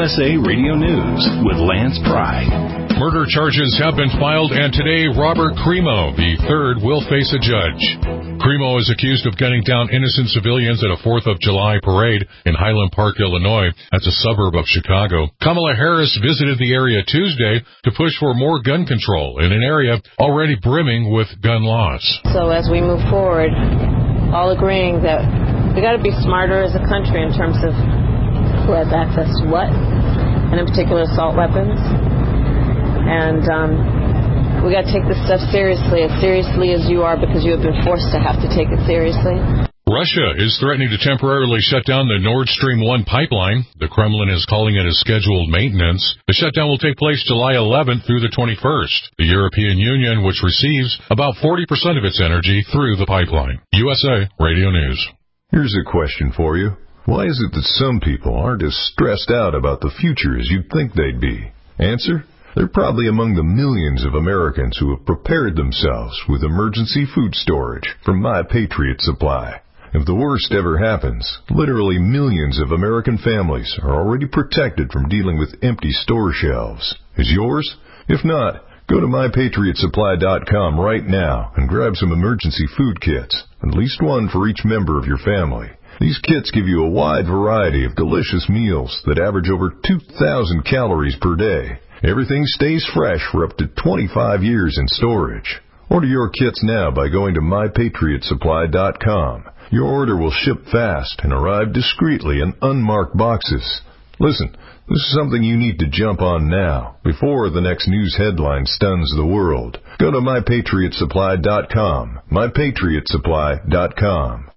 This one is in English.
USA Radio News with Lance Pry. Murder charges have been filed, and today Robert Crimo, the third, will face a judge. Crimo is accused of gunning down innocent civilians at a 4th of July parade in Highland Park, Illinois. That's a suburb of Chicago. Kamala Harris visited the area Tuesday to push for more gun control in an area already brimming with gun laws. So as we move forward, all agreeing that we got to be smarter as a country in terms of who has access to what, and in particular assault weapons. And we got to take this stuff seriously as you are, because you have been forced to have to take it seriously. Russia is threatening to temporarily shut down the Nord Stream 1 pipeline. The Kremlin is calling it a scheduled maintenance. The shutdown will take place July 11th through the 21st. The European Union, which receives about 40% of its energy through the pipeline. USA Radio News. Here's a question for you. Why is it that some people aren't as stressed out about the future as you'd think they'd be? Answer? They're probably among the millions of Americans who have prepared themselves with emergency food storage from My Patriot Supply. If the worst ever happens, literally millions of American families are already protected from dealing with empty store shelves. Is yours? If not, go to MyPatriotSupply.com right now and grab some emergency food kits, at least one for each member of your family. These kits give you a wide variety of delicious meals that average over 2,000 calories per day. Everything stays fresh for up to 25 years in storage. Order your kits now by going to MyPatriotSupply.com. Your order will ship fast and arrive discreetly in unmarked boxes. Listen, this is something you need to jump on now, before the next news headline stuns the world. Go to MyPatriotSupply.com. MyPatriotSupply.com.